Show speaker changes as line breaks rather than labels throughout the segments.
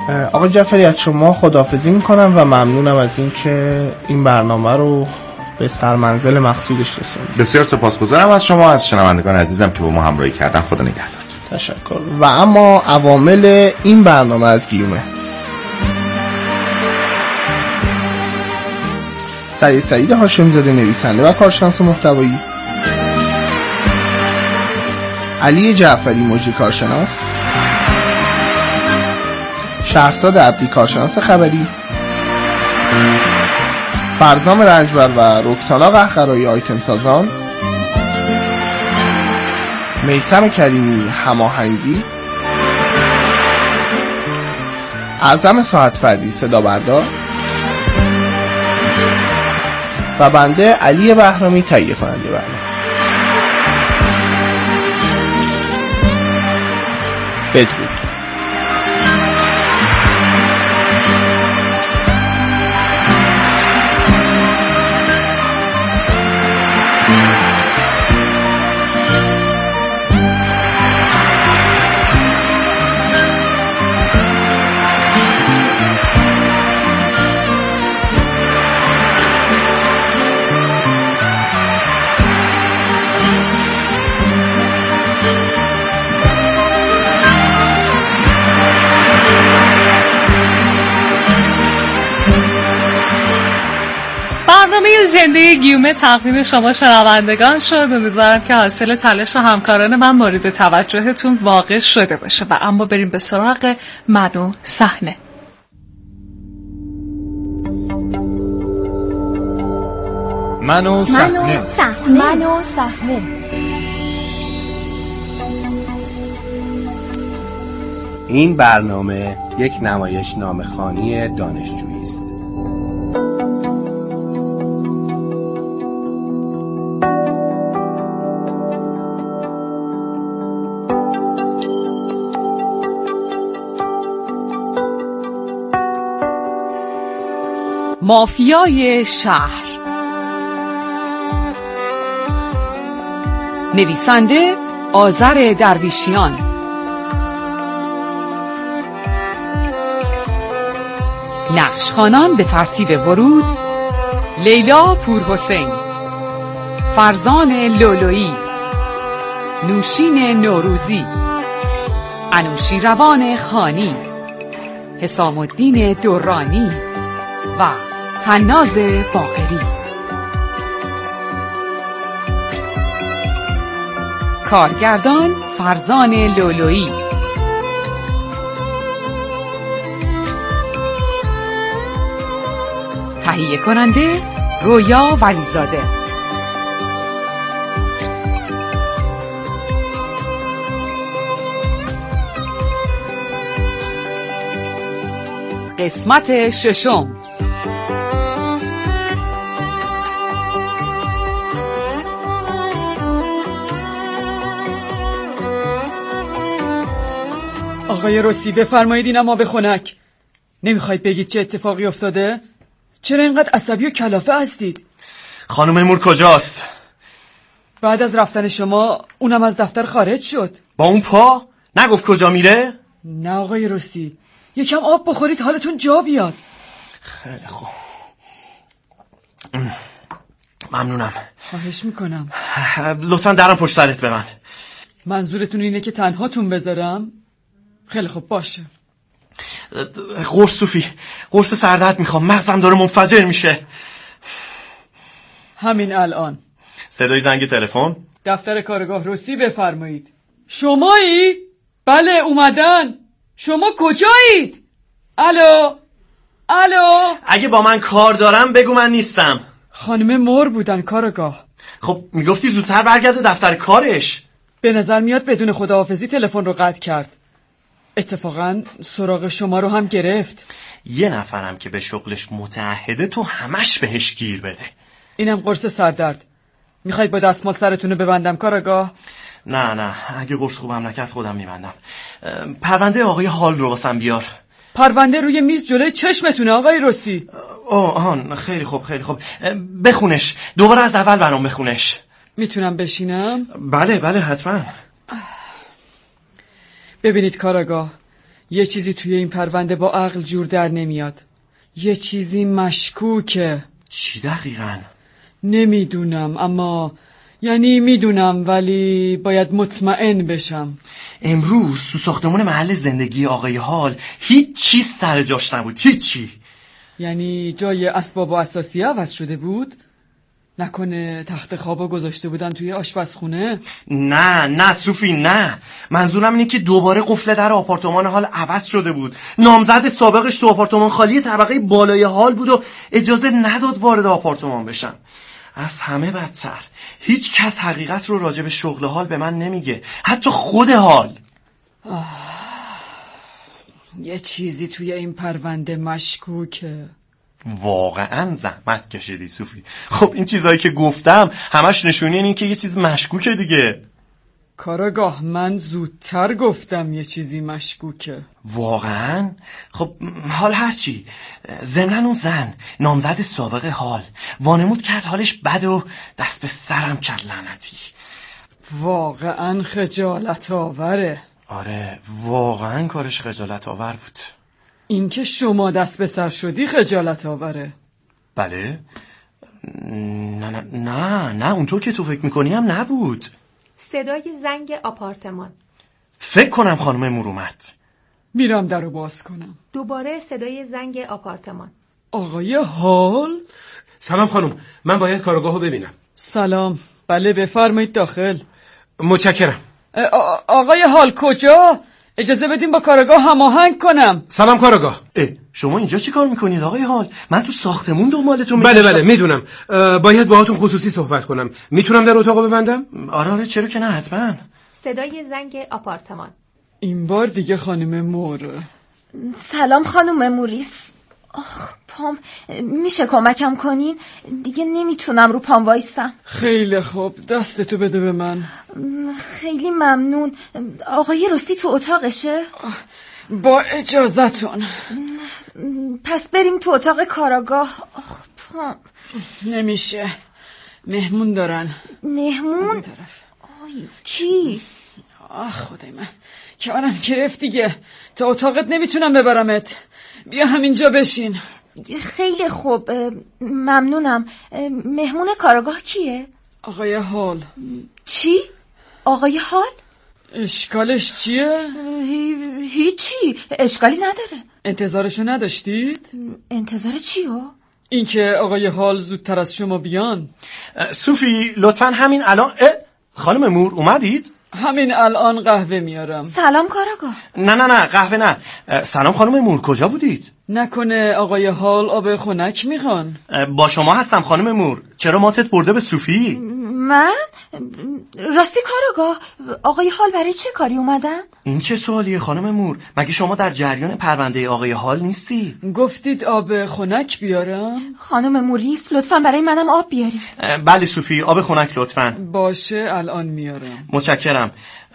آقا جعفری از شما خداحافظی میکنم و ممنونم از اینکه این برنامه رو به سرمنزل مقصودش رسوندید.
بسیار سپاسگزارم از شما، از شنوندگان عزیزم که با ما همراهی کردن. خدا نگهدار.
تشکر. و اما عوامل این برنامه از گیومه: سعید هاشمی‌زاده نویسنده و کارشناس محتوایی، علی جعفری مجری کارشناس، شهرزاد عبدی کارشناس خبری، فرزام رنجبر و رکسانا قهقرایی آیتم سازان، میثم کریمی هماهنگی، اعظم ساعت فردی صدا بردار و بنده علی بهرامی تهیه کننده برنامه. بدرود.
برنامه زنده گیومه تقدیم شما شنوندگان شد. امیدوارم که حاصل تلاش همکاران من مورد توجهتون واقع شده باشه. و اما بریم به سراغ من و صحنه.
من و صحنه.
این برنامه یک نمایشنامه‌خوانی دانشجویی است.
مافیای شهر. نویسنده آذر درویشیان. نقشخوانان به ترتیب ورود: لیلا پورحسین، فرزان لولویی، نوشین نوروزی، انوشیروان خانی، حسام الدین دورانی و تناز باقری. کارگردان فرزان لولویی. تهیه کننده رویا ولیزاده. قسمت ششم.
آقای رسی بفرمایید این اما به خنک. نمیخواید بگید چه اتفاقی افتاده؟ چرا اینقدر عصبی و کلافه هستید؟
خانم مور کجاست؟
بعد از رفتن شما اونم از دفتر خارج شد.
با اون پا؟ نگفت کجا میره؟
نه آقای رسی، یکم آب بخورید حالتون جا بیاد.
خیلی خوب، ممنونم.
خواهش میکنم.
لطفا درم پشت سرت ببند.
منظورتون اینه که تنهاتون بذارم؟ خیلی خوب باشه.
قرص صوفی، قرص سردرد میخوام، مغزم داره منفجر میشه.
همین الان.
صدای زنگ تلفن.
دفتر کارگاه رسی بفرمایید. شمایی؟ بله اومدن. شما کجایید؟ الو؟
اگه با من کار دارم بگو من نیستم.
خانم مور بودن کارگاه.
خب میگفتی زودتر برگرده دفتر کارش.
به نظر میاد بدون خداحافظی تلفن رو قطع کرد. اتفاقا سراغ شما رو هم گرفت.
یه نفرم که به شغلش متعهده تو همش بهش گیر بده.
اینم قرص سردرد. میخواید با دستمال سرتون رو ببندم کارگاه؟
نه اگه قرص خوبم نکرد خودم میبندم. پرونده آقای حال رو واسم بیار.
پرونده روی میز جلوی چشمتونه آقای رسی.
آهان خیلی خوب. بخونش دوباره از اول برام بخونش.
میتونم بشینم؟
بله حتما.
ببینید کارگاه، یه چیزی توی این پرونده با عقل جور در نمیاد. یه چیزی مشکوکه.
چی دقیقاً؟
نمیدونم، اما یعنی میدونم ولی باید مطمئن بشم.
امروز تو ساختمون محل زندگی آقای حال هیچ چیز سر جاش نبود، هیچی.
یعنی جای اسباب و اساسیه عوض شده بود؟ نکنه تخت خوابو گذاشته بودن توی آشپزخونه؟
نه صوفی، نه. منظورم اینه که دوباره قفل در آپارتمان حال عوض شده بود. نامزد سابقش تو آپارتمان خالی طبقه بالای حال بود و اجازه نداد وارد آپارتمان بشم. از همه بدتر هیچ کس حقیقت رو راجع به شغل حال به من نمیگه، حتی خود حال.
یه چیزی توی این پرونده مشکوکه.
واقعا زحمت کشیدی صوفی. خب این چیزایی که گفتم همش نشونی این که یه چیز مشکوکه دیگه.
کاراگاه، من زودتر گفتم یه چیزی مشکوکه.
واقعا؟ خب حال هرچی. ضمناً اون زن نامزد سابق حال وانمود کرد حالش بده و دست به سرم کرد لعنتی.
واقعا خجالت آوره.
آره واقعا کارش خجالت آور بود.
این که شما دست به سر شدی خجالت آوره.
بله؟ نه اونطور که تو فکر میکنی هم نبود.
صدای زنگ آپارتمان.
فکر کنم خانم مور اومد.
میرم درو باز کنم.
دوباره صدای زنگ آپارتمان.
آقای حال؟
سلام خانم، من باید کارگاهو ببینم.
سلام، بله بفرمایید داخل.
متشکرم.
آقای حال کجا؟ اجازه بدیم با کارگاه هماهنگ کنم.
سلام کارگاه.
شما اینجا چی کار میکنید آقای حال؟ من تو ساختمون دنبالتون
بله میدونم. باید باهاتون خصوصی صحبت کنم. میتونم در اتاقو ببندم؟
آره چرا که نه، حتما.
صدای زنگ آپارتمان.
این بار دیگه خانم مور.
سلام خانم موریس. پام میشه کمکم کنین؟ دیگه نمیتونم رو پام وایستم.
خیلی خوب، دستتو بده به من.
خیلی ممنون. آقای راستی تو اتاقشه؟
با اجازتون.
پس بریم تو اتاق کاراگاه. پام
نمیشه، مهمون دارن.
مهمون؟ آی کی؟
خدای من کمرم گرفت دیگه. تا اتاقت نمیتونم ببرمت. بیا همینجا بشین.
خیلی خوب، ممنونم. مهمون کاراگاه کیه؟
آقای حال.
چی؟ آقای حال؟
اشکالش چیه؟
هیچی، اشکالی نداره.
انتظارشو نداشتید؟
انتظار چیو؟
اینکه آقای حال زودتر از شما بیان.
صوفی لطفاً همین الان. خانم مور اومدید؟
همین الان قهوه میارم.
سلام کاراگاه.
نه قهوه نه. سلام خانم مور، کجا بودید؟
نکنه آقای حال آب خنک میخوان؟
با شما هستم خانم مور. چرا ماتت برده به صوفی؟
من؟ راستی کاراگاه، آقای حال برای چه کاری اومدن؟
این چه سوالیه خانم مور؟ مگه شما در جریان پرونده آقای حال نیستی؟
گفتید آب خنک بیارم؟
خانم موریس لطفاً برای منم آب بیاری.
بله صوفی، آب خنک لطفاً.
باشه الان میارم.
متشکرم.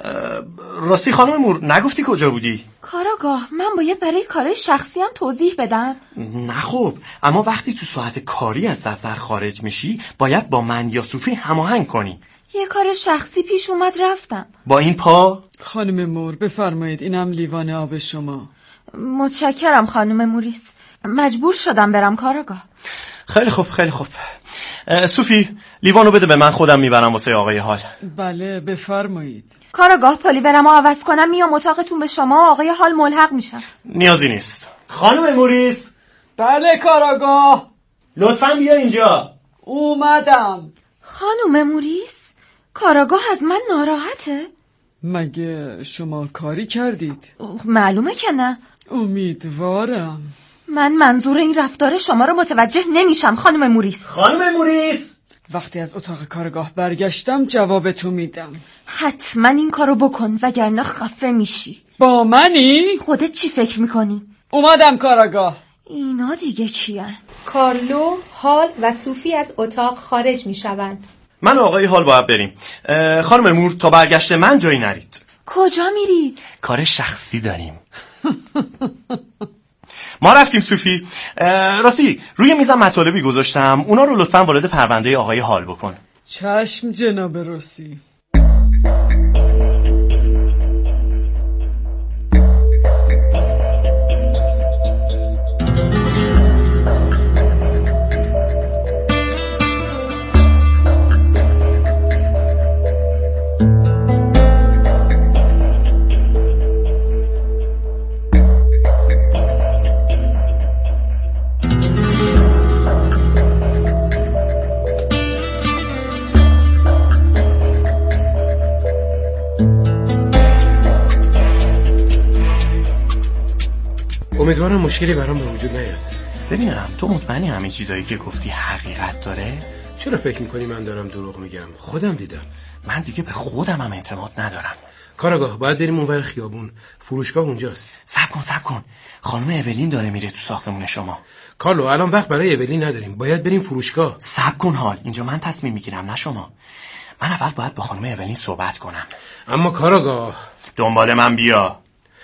راستی خانم مور نگفتی کجا بودی؟
کاراگاه، من باید برای کار شخصی هم توضیح بدم؟
نه خب، اما وقتی تو ساعت کاری از دفتر خارج میشی باید با من یا صوفی هماهنگ کنی.
یه کار شخصی پیش اومد رفتم.
با این پا؟
خانم مور بفرمایید، اینم لیوان آب شما.
متشکرم خانم موریس، مجبور شدم برم کاراگاه.
خیلی خوب. صوفی لیوانو بده به من، خودم میبرم واسه آقای حال.
بله بفرمایید.
کاراگاه، پلیورمو عوض کنم میام اتاقتون، به شما آقای حال ملحق میشم.
نیازی نیست. خانم موریس.
بله کاراگاه.
لطفاً بیا اینجا.
اومدم.
خانم موریس، کاراگاه از من ناراحته؟
مگه شما کاری کردید؟
معلومه که نه.
امیدوارم.
من منظور این رفتار شما رو متوجه نمیشم خانم موریس.
خانم موریس،
وقتی از اتاق کارگاه برگشتم جوابتو میدم.
حتما این کارو بکن وگرنه خفه میشی.
با منی؟
خودت چی فکر میکنی؟
اومدم کارگاه.
اینا دیگه کیان؟
کارلو، حال و صوفی از اتاق خارج میشوند.
من آقای حال باید بریم. خانم مور تا برگشت من جایی نرید.
کجا میرید؟
کار شخصی داریم. ما رفتیم صوفی. راستی روی میزم مطالبی گذاشتم، اونا رو لطفاً وارد پرونده آقای حال بکن.
چشم جناب راسی.
امیدوارم مشکلی برام به وجود نیاد.
ببینم تو مطمئنی همه چیزایی که گفتی حقیقت داره؟
چرا فکر میکنی من دارم دروغ میگم؟ خودم دیدم.
من دیگه به خودم هم اعتماد ندارم.
کاراگاه باید بریم اونور خیابون. فروشگاه اونجاست.
صبر کن. خانم اولین داره میره تو ساختمون شما.
کارلو الان وقت برای اولین نداریم. باید بریم فروشگاه.
صبر کن حال. اینجا من تصمیم میگیرم نه شما. من اول باید با خانم اولین صحبت کنم.
اما کاراگاه
دنبال من بیا.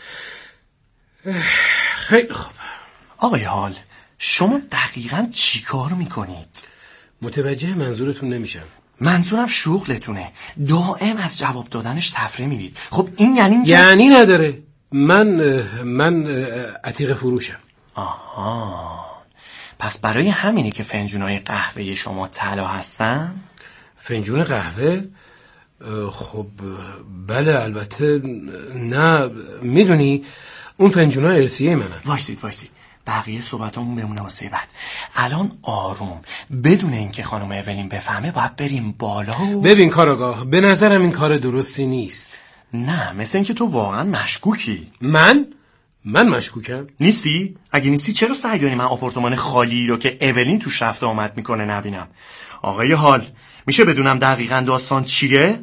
خیلی خوب.
آقای حال شما دقیقاً چی کار میکنید؟
متوجه منظورتون نمیشم.
منظورم شغلتونه. دائم از جواب دادنش تفره میرید. خب این یعنی
یعنی نداره. من عتیق فروشم.
آها. پس برای همینه که فنجونای قهوه شما طلا هستن؟
فنجون قهوه؟ خب بله البته. نه میدونی اون فنجونا ارسیه منن.
وایسید بقیه صحبتامون بمونه واسه بعد. الان آروم بدون اینکه خانم اولین بفهمه باید بریم بالا و...
ببین کاراگاه به نظرم این کار درستی نیست.
نه مثل اینکه تو واقعا مشکوکی.
من مشکوکم؟
نیستی؟ اگه نیستی چرا سعی داری من آپارتمان خالی رو که اولین توش رفت آمد میکنه نبینم؟ آقای حال میشه بدونم دقیقاً داستان چیه؟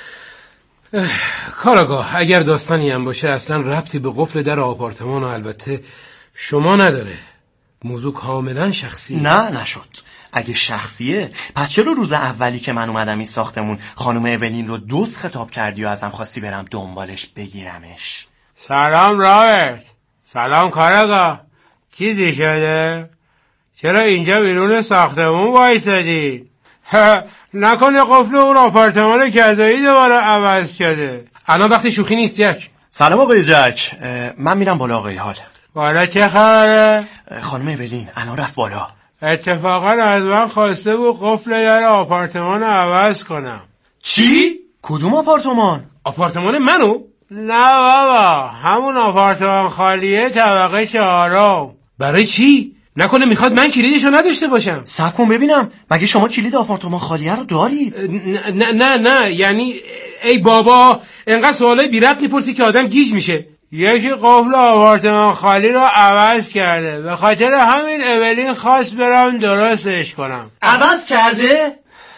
کاراگاه اگر داستانی هم باشه اصلا ربطی به قفل در آپارتمان و البته شما نداره. موضوع کاملا شخصیه.
نه نشد. اگه شخصیه پس چرا روز اولی که من اومدم این ساختمون خانم اولین رو دوست خطاب کردی و ازم خواستی برم دنبالش بگیرمش؟
سلام رابرت. سلام کاراگاه. چیزی شده؟ چرا اینجا بیرون ساختمون وایسادی؟ نکنه قفل اون آپارتمان کذایی دوباره عوض شده؟
الان وقت شوخی نیست جک.
سلام آقای جک. من میرم بالا آقای حال.
بالا چه خبره؟
خانم اولین الان رفت بالا.
اتفاقا از من خواسته بود قفل در آپارتمان رو عوض کنم.
چی؟ کدوم آپارتمان؟
آپارتمان منو؟
نه بابا همون آپارتمان خالیه طبقه 4.
برای چی؟ نکنه میخواد من کلیدشو نداشته باشم؟
صبر کن ببینم مگه شما کلید آپارتمان خالیه رو دارید؟
نه یعنی ای بابا انقدر سوالای بی ربط میپرسی که آدم گیج میشه.
یکی قفل آپارتمان خالی رو عوض کرده، به خاطر همین اولین خواست برم درستش کنم.
عوض کرده؟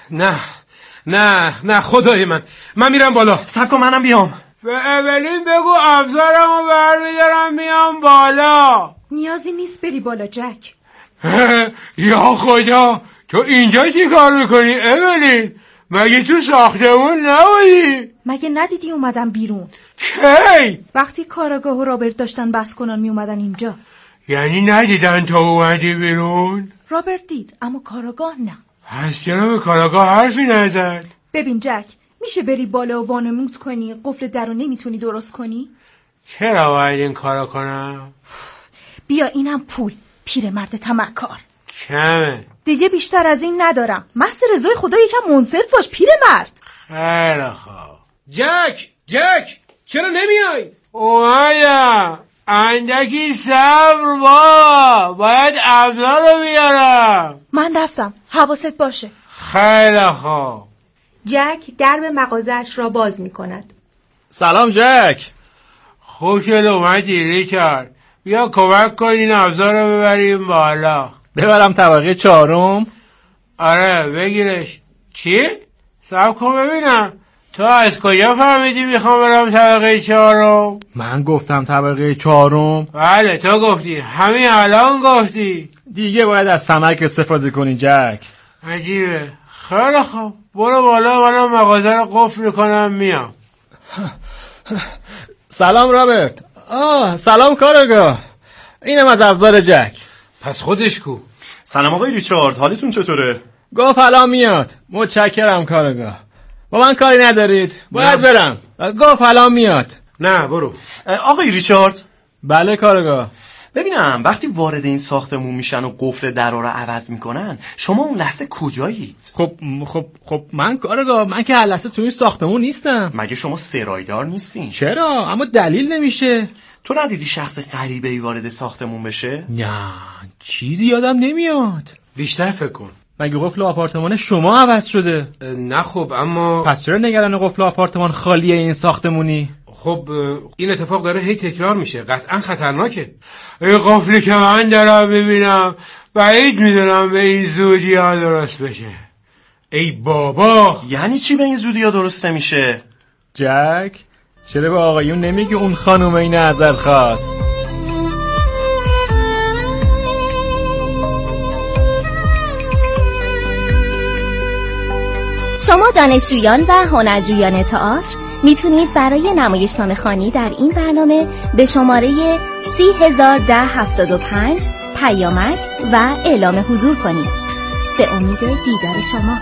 نه خدای من میرم بالا.
صبر کن منم بیام.
به اولین بگو ابزارمو برمیدارم میام بالا.
نیازی نیست بری بالا جک.
یا خدا تو اینجا چی کار میکنی اولین؟ مگه تو ساختمون نبودی؟
مگه ندیدی اومدم بیرون؟
کی؟
وقتی کاراگاه و رابرت داشتن بس کنن می اومدن اینجا.
یعنی ندیدن تو اومدی بیرون؟
رابرت دید اما کاراگاه نه.
پس چرا به کاراگاه حرفی نزد؟
ببین جک میشه بری بالا و وانمود کنی قفل در رو نمیتونی درست کنی؟
چرا باید این کارو کنم؟
بیا اینم پول. پیرمرد طمعکار.
کمه.
دیگه بیشتر از این ندارم. محض رضای خدا یکم منصف باش پیرمرد.
خیلی خوب.
جک چرا نمیای؟
اومدم. اندکی صبر باید ابزار رو بیارم.
من رفتم. حواست باشه.
خیلی خوب.
جک درب مغازه‌اش را باز می کند.
سلام جک.
خوش اومدی ریچارد. بیا کمک کن این ابزار رو ببریم بالا.
ببرم طبقه 4؟
آره بگیرش. چی؟ صبر کن ببینم. تو از کجا فهمیدی میخوام برم طبقه 4؟
من گفتم طبقه 4.
بله تو گفتی. همین الان گفتی.
دیگه باید از سمک استفاده کنی جک.
عجیبه. خیلی خوب. برو بالا منم مغازه رو قفل کنم میام.
سلام رابرت. سلام کاراگاه. اینم از ابزار جک.
پس خودش کو.
سلام آقای ریچارد حالتون چطوره؟
گفت الان میاد. متشکرم کاراگاه. با من کاری ندارید؟ باید برم. گفت الان میاد.
نه برو.
آقای ریچارد.
بله کاراگاه.
ببینم وقتی وارد این ساختمون میشن و قفل درا رو عوض میکنن شما اون لحظه کجایید؟
خب من کاراگاه من که هر لحظه تو این ساختمون نیستم.
مگه شما سرایدار نیستین؟
چرا؟ اما دلیل نمیشه.
تو ندیدی شخص غریبه‌ای وارد ساختمون بشه؟
نه چیزی یادم نمیاد.
بیشتر فکر کن.
مگه قفل آپارتمان شما عوض شده؟
نه خب اما
پس چرا نگران قفل آپارتمان خالیه این ساختمونی؟
خب این اتفاق داره هی تکرار میشه، قطعا خطرناکه.
این قفلی که من دارم ببینم بعید میدونم به این زودی ها درست بشه.
ای بابا،
یعنی چی به این زودی ها درست نمیشه؟
جک چرا به آقایون نمیگی اون خانوم این ازت خواست؟
شما دانشجویان و هنرجویان تئاتر میتونید برای نمایشنامه خوانی در این برنامه به شماره 301075 پیامک و اعلام حضور کنید. به امید دیدار شما.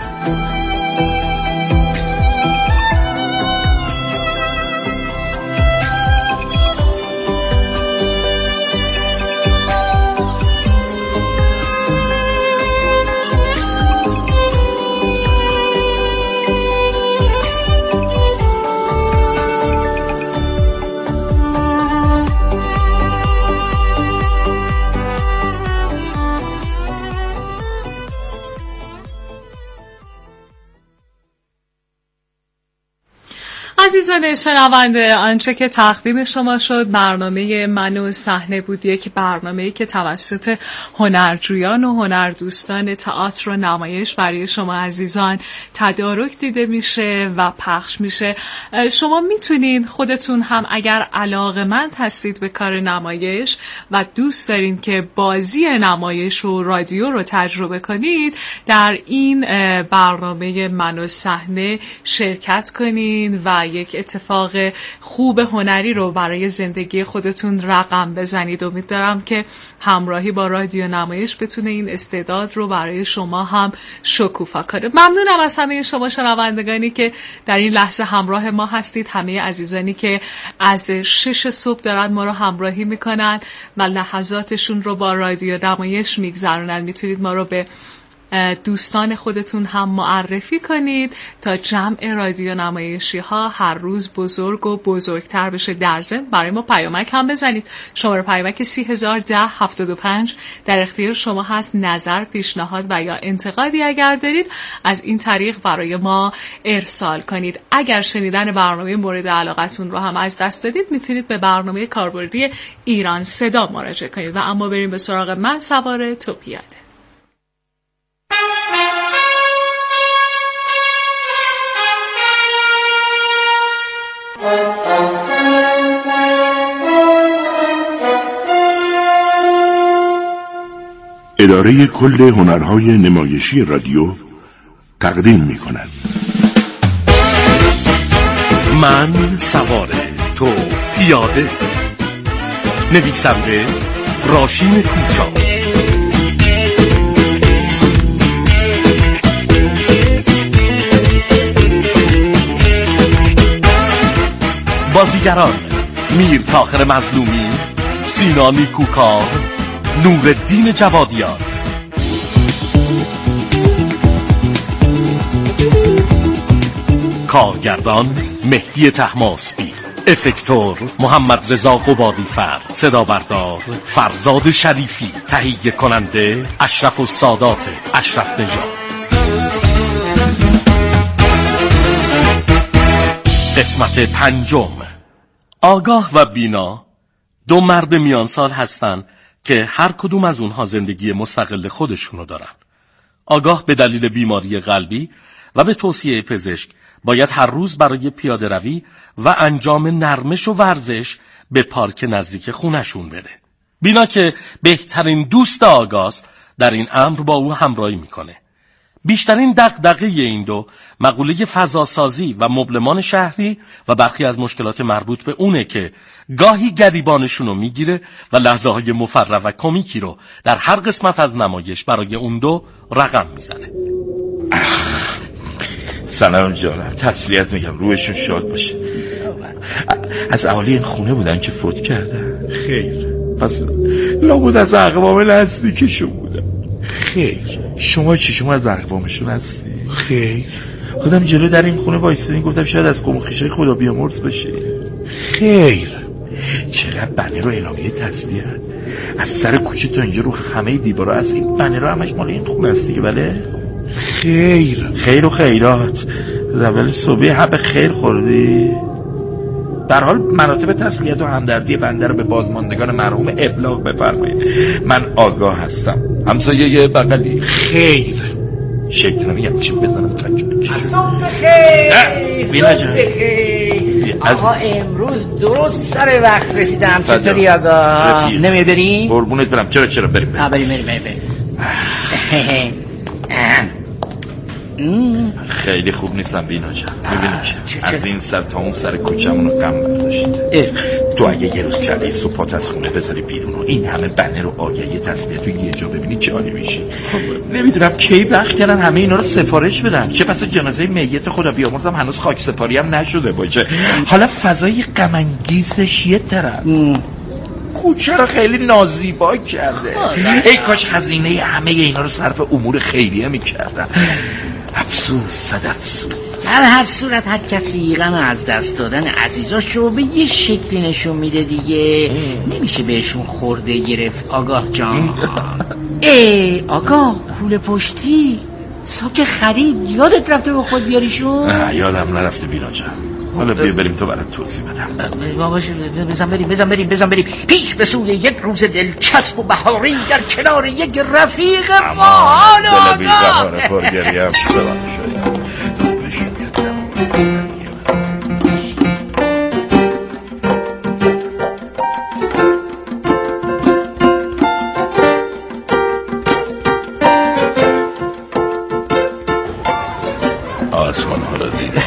عزیزان شنونده، آنچه که تقدیم شما شد برنامه من و صحنه بود، یک برنامه‌ای که توسط هنرجویان و هنردوستان تئاتر و نمایش برای شما عزیزان تدارک دیده میشه و پخش میشه. شما میتونین خودتون هم اگر علاقه‌مند هستید به کار نمایش و دوست دارین که بازی نمایش و رادیو رو تجربه کنید، در این برنامه من و صحنه شرکت کنین و یک اتفاق خوب هنری رو برای زندگی خودتون رقم بزنید. امیدوارم که همراهی با رادیو نمایش بتونه این استعداد رو برای شما هم شکوفا کنه. ممنونم از همه شما شنوندگانی که در این لحظه همراه ما هستید، همه عزیزانی که از 6 صبح دارن ما رو همراهی میکنن و لحظاتشون رو با رادیو نمایش میگذرونن. میتونید ما رو به دوستان خودتون هم معرفی کنید تا جمع رادیو نمایشی ها هر روز بزرگ و بزرگتر بشه. در ضمن برای ما پیامک هم بزنید. شماره پیامک 301075 در اختیار شما هست. نظر، پیشنهاد و یا انتقادی اگر دارید از این طریق برای ما ارسال کنید. اگر شنیدن برنامه مورد علاقتون رو هم از دست دادید، میتونید به برنامه کاربردی ایران صدا مراجعه کنید. و اما بریم به سراغ من سوار تو پیاده.
اداره کل هنرهای نمایشی رادیو تقدیم می کند
من سوار تو پیاده. نویسنده راشین کوشا، بازیگران میر طاهر مظلومی، سینا نیکوکار، نورالدین جوادیان. کارگردان مهدی طهماسبی، افکتور محمد رضا قبادیفر، صدا بردار فرزاد شریفی، تهیه کننده اشرف السادات اشرف نژاد. قسمت 5. آگاه و بینا دو مرد میان سال هستن که هر کدوم از اونها زندگی مستقل خودشونو دارن. آگاه به دلیل بیماری قلبی و به توصیه پزشک باید هر روز برای پیاده روی و انجام نرمش و ورزش به پارک نزدیک خونشون بره. بینا که بهترین دوست آگاست در این امر با او همراهی میکنه. بیشترین دغدغه این دو مقوله فضاسازی و مبلمان شهری و برخی از مشکلات مربوط به اونه که گاهی گریبانشونو میگیره و لحظه های مفرح و کمیکی رو در هر قسمت از نمایش برای اون دو رقم میزنه.
سلام جانم، تسلیت میگم، روحشون شاد باشه. از اهالی این خونه بودن که فوت کردن؟ خیر. پس لابد از اقوام نزدیکشون بودن. خیر. شما چی؟ شما از اقوامشون هستی؟ خیر. خودم جلو در این خونه وایسادم، گفتم شاید از قوم و خویشای خدا بیامرز بشه. خیر. چقدر بنر و اعلامیه تسلیت از سر کوچه تا اینجا رو همه دیوارا هست. این بنرها همش مال این خونه هست دیگه، بله؟ خیر و خیرات. زول صبحی حب خیر خوردی؟ در حال مراتب تسلیت و همدردی بنده رو به بازماندگان مرحوم ابلاغ بفرمایید. من آگاه هستم، همسایه بغلی.
خیر
شکل نمیگم چی بزنم تکیه.
صبح بخیر.
بینا جان
آقا امروز درست سر وقت رسیدم. چطوری آقا؟ نمی بریم؟
قربونت برم. چرا بریم.
بریم.
خیلی خوب نیستم بینا جان. میبینی که از این سر تا اون سر کوچمون رو غم برداشت. تو اگه یه روز کله صبح پات از خونه بذاری بیرون و این همه بنر و آگهی تسلیت تو یه جا ببینی جالی میشی. نمیدونم کی وقت کردن همه اینا رو سفارش بدن. چه پس جنازه میت خدا بیامرزم هنوز خاک سپاری هم نشده باشه. حالا فضای غم انگیزش یه طرف، کوچه رو خیلی نازیبا کرده. ای کاش خزینه همه اینا رو صرف امور خیریه میکردن. افسوس صد افسوس.
در هر صورت هر کسی غم از دست دادن عزیزاشو به یه شکلی نشون میده دیگه. نمیشه بهشون خورده گرفت آگاه جان. آگاه کوله پشتی ساک خرید یادت رفته به خود بیاریشون؟
نه یادم نرفته بینا جان. حالا بیا بریم تو برات توضیح بدم.
باباش بزن بریم پیش به سوی یک روز دلچسب و بهاری در کنار یک رفیق فعال.
دل بی‌قرار پرگریه هم شده شاید. آسمان ها را دیدم.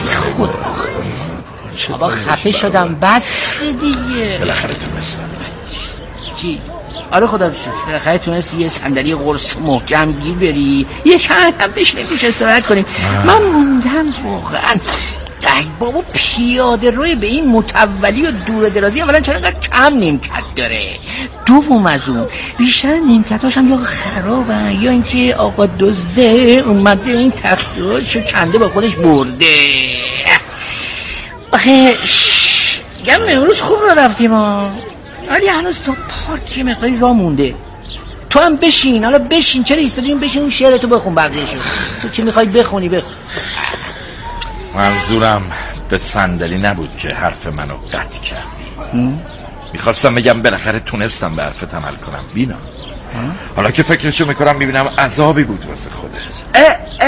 بابا خفه شدم بس دیگه.
بالاخره تونستم.
چی؟ آره خدا بشکر بالاخره تونستی یه صندلی قرص محکم گیر بری یه چند هم بشینیم توش استراحت کنیم. من موندم واقعا. ای بابا پیاده روی به این متولی و دور درازی اولا چرا اینقدر کم نیمکت داره؟ دوم از اون بیشتر نیمکتاش هم یا خرابن یا اینکه آقا دزده اومده این تختاشو کنده با خودش برده. آخه میگم امروز خوب را رفتیم ولی هنوز تو پارک یه مقداری راه مونده. تو هم بشین. حالا بشین. چرا ایستادیم؟ بشین اون شعرتو بخون بقیه‌شو. تو که میخوای بخونی بخون.
منظورم به صندلی نبود که حرف منو قطع کردی. میخواستم بگم بالاخره تونستم به حرفت عمل کنم بینا. حالا که فکرشو میکنم میبینم عذابی بود واسه خودت.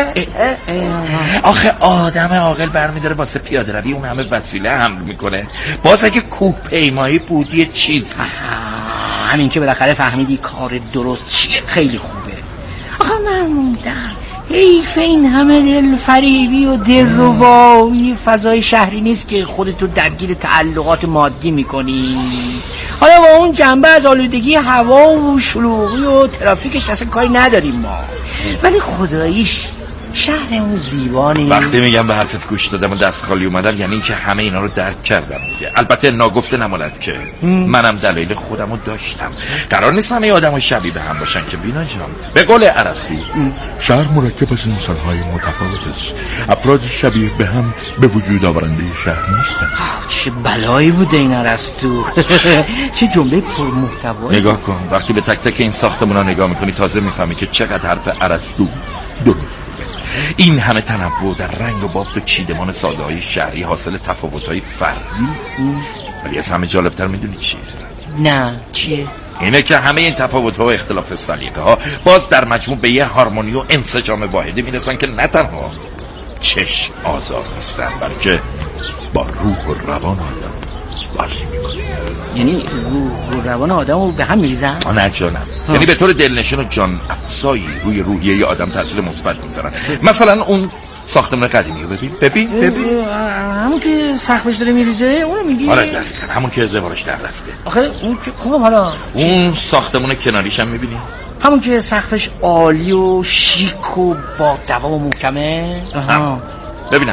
آخه آدم عاقل برمیداره واسه پیاده روی اون همه وسیله حمل میکنه. باز اگه کوه پیمایی بود یه چیز.
همین که بالاخره فهمیدی کار درست چیه خیلی خوبه. آخه من موندم حیف این همه دل فریبی و دلربایی فضای شهری نیست که خودتو درگیر تعلقات مادی میکنی. حالا با اون جنبه از آلودگی هوا و شلوغی و ترافیکش اصلا کاری نداریم ما. ولی خداییش شهرمون زیبا نیست.
وقتی میگم به حرفت گوش دادم و دست خالی اومدم یعنی این که همه اینا رو درک کردم دیگه. البته ناگفته نماند که منم دلایل خودمو داشتم. قرار نیست همه آدم‌ها شبیه به هم باشن که بینا جان. به قول ارسطو شهر مرکب از انسان‌های متفاوت است. افراد شبیه به هم به وجود آورنده شهر نیستن.
چه بلایی بوده این ارسطو. چه جمله پرمحتوا.
نگاه کن وقتی به تک تک این ساختمونا نگاه می‌کنی تازه می‌فهمی که چقدر حرف ارسطو درست. این همه تنوع در رنگ و بافت و چیدمان سازه‌های شهری حاصل تفاوت‌های فردی. ولی از همه جالب‌تر میدونی چیه؟
نه چیه؟
اینه که همه این تفاوت‌ها و اختلاف سلیقه‌ها باز در مجموع به یه هارمونی و انسجام واحدی میرسن که نه تنها چشم آزار نیستن بلکه با روح و روان آدم بازی میکنه.
یعنی روح و روان آدم رو به هم میریزن؟
نه جانم. یعنی به طور دلنشین و جان افزایی روی روحیه ی آدم تاثیر مثبت میذارن. مثلا اون ساختمان قدیمی رو ببین
همون که سقفش داره میریزه اونو میگی؟
آره دقیقاً همون که زوارش در رفته.
آخه اون که خب حالا
اون ساختمان کناریش هم میبینی؟
همون که سقفش عالی و شیک و با دوام و محکمه.
ببینم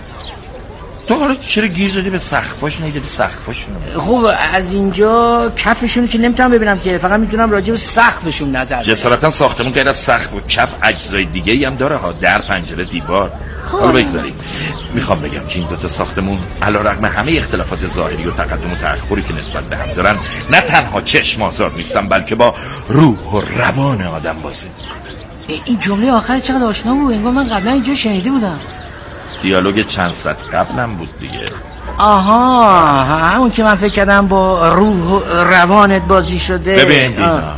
تو حالا چرا گیر دادی به سقفاش ندیدی سقفاشونو؟
خب از اینجا کفشون که نمیتونم ببینم که فقط میتونم راجع به سقفشون نظر بدم.
جسارتا ساختمون غیر از سقف و کف اجزای دیگه‌ای هم داره ها. در پنجره دیوار. حالا بگذاریم میخوام بگم که این دوتا ساختمون علیرغم همه اختلافات ظاهری و تقدم و تأخری که نسبت به هم دارن نه تنها چشم آزار نیستن بلکه با روح و روان آدم بازی میکنن.
این جمله آخر چقدر آشنا بود، انگار من قبلا اینجا شنیده بودم.
دیالوگ چند ساعت قبلم بود دیگه.
آها، همون که من فکر کردم با روح و روانت بازی شده.
ببین بینا،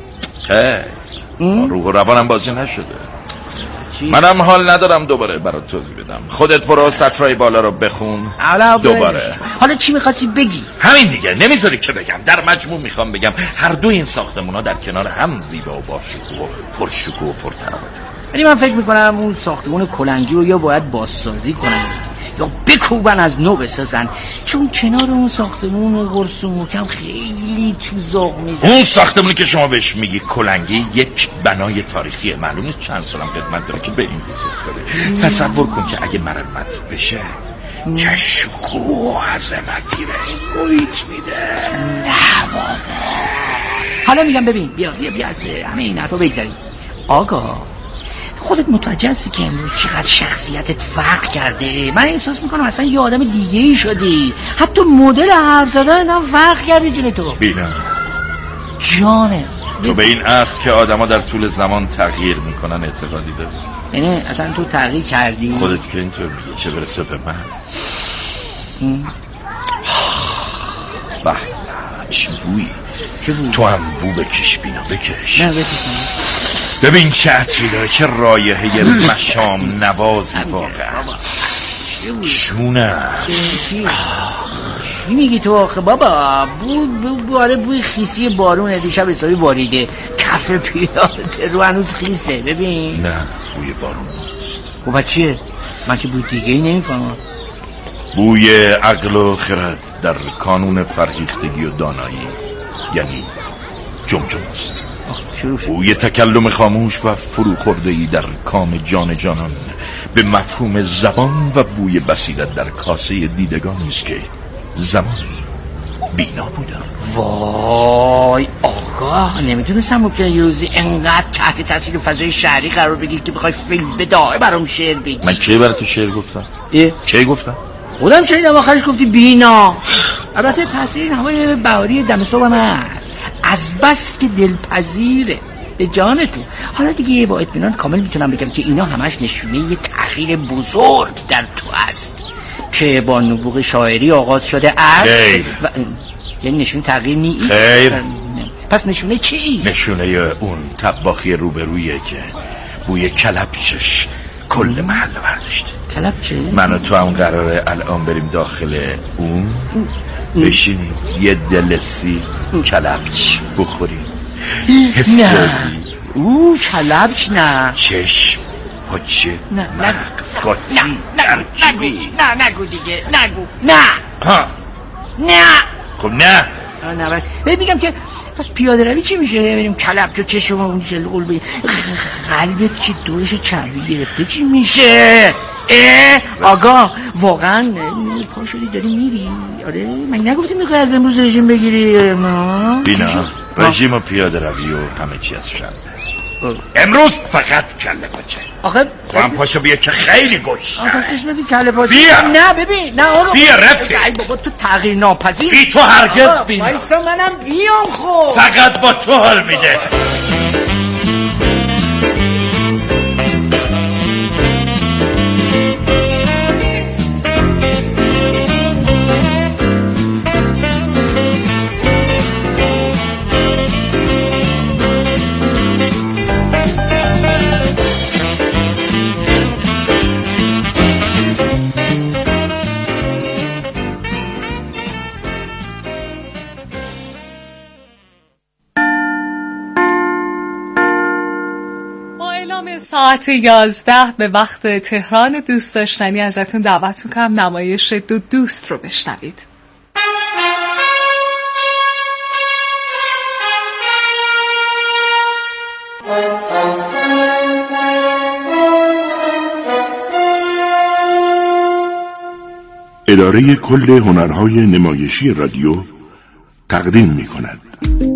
روح و روانم بازی نشده. منم حال ندارم دوباره برات توضیح بدم. خودت برو سطرهای بالا رو بخون دوباره.
حالا چی میخواستی بگی؟
همین دیگه، نمیذاری که بگم. در مجموع میخوام بگم هر دو این ساختمونا در کنار هم زیبا و باشکوه و پرشکوه و پرطراوته.
ولی من فکر میکنم اون ساختمون کلنگی رو یا باید بازسازی کنن یا بکوبن از نو بسازن، چون کنار اون ساختمون قرص و محکم خیلی تو ذوق میزن.
اون ساختمونی که شما بهش میگی کلنگی یک بنای تاریخیه، معلوم نیست چند سالم قدمت داره که به این روز افتاده. تصور کن که اگه مرمت بشه چه شکوه و عظمتی به محیط میده.
نه بابا، حالا میگم ببین، بیا از همه این حرفا بگذاریم. آقا خودت متوجه هستی که امروز چقدر شخصیتت فرق کرده؟ من احساس میکنم اصلا یه آدم دیگه ای شدی، حتی مدل حرف زدن هم فرق کرده. جون تو
بینا
جانه،
تو به این اصل که آدما در طول زمان تغییر میکنن اعتقادی داری؟
یعنی اصلا تو تغییر کردی؟
خودت که اینطور میگی، چه برسه به من. چه بویی، تو هم بو بکش بینا، بکش.
نه بکشم.
ببین چه عطری داره، چه رایحه مشام نوازی واقعا. چونه
چی میگی تو آخه بابا؟ باره بوی خیسی بارونه، دیشب حسابی باریده، کف پیاده رو هنوز خیسه. ببین
نه بوی بارون نیست.
خب چیه؟ من که بوی دیگه ای نمیفهمم.
بوی عقل و خرد در کانون فرهیختگی و دانایی، یعنی جمجمست. بوی تکلم خاموش و فروخورده‌ای در کام جان جانان، به مفهوم زبان و بوی بسیدت در کاسه دیدگانی است که زمانی بینا بودم.
وای آقا، نمیدونستم که یه روزی انقدر تحت تاثیر فضای شهری قرار بگیری که بخوای فیلم بداعه برام شعر بگی.
من کی برای تو شعر گفتم؟ کی گفتم؟
خودم شنیدم آخرش گفتی بینا. البته تاثیر این هوای بهاری دم صبحم هست، از بس که دلپذیره به جان تو. حالا دیگه با اطمینان کامل میتونم بگم که اینا همش نشونه یه تغییر بزرگ در تو است که با نبوغ شاعری آغاز شده است. و یعنی نشونه تغییر نیست.
خیر.
پس نشونه چیست؟
نشونه اون طباخی روبرویه که بوی کلبچش کل محله برداشته.
کلبچه؟
من و تو هم قراره الان بریم داخل اون بشینیم یه دلسی کلبچ بخوریم.
نه او کلبچ نه،
چشم پاچه
نه
مغز قاطی ترکیبی.
نه نگو دیگه، نگو. نه
ها
نه.
خب نه
میگم که پس پیاده روی چی میشه؟ بریم کلبچ و چشم اون جلقول بگیم قلبت که دورش چربی گرفته چی میشه؟ آقا واقعا پا شدی داری میری؟ آره من نگفتی میخوای از امروز رژیم بگیری؟
بینا رژیم و پیاده روی و همه چی از شنبه. امروز فقط کله پاچه.
آخه
تو هم پاشو بیا که خیلی گوش.
آخه کشمتی کله پاچه.
بیا.
نه ببین، نه آقا
بیا رفیق.
ای بابا تو تغییر ناپذیر.
بی تو هرگز بینا.
وایسا منم بیام. خب
فقط با تو حال میده.
ساعت 11 به وقت تهران دوست داشتنی ازتون دعوت میکنم نمایش دو دوست رو بشنوید.
اداره کل هنرهای نمایشی رادیو تقدیم می‌کند.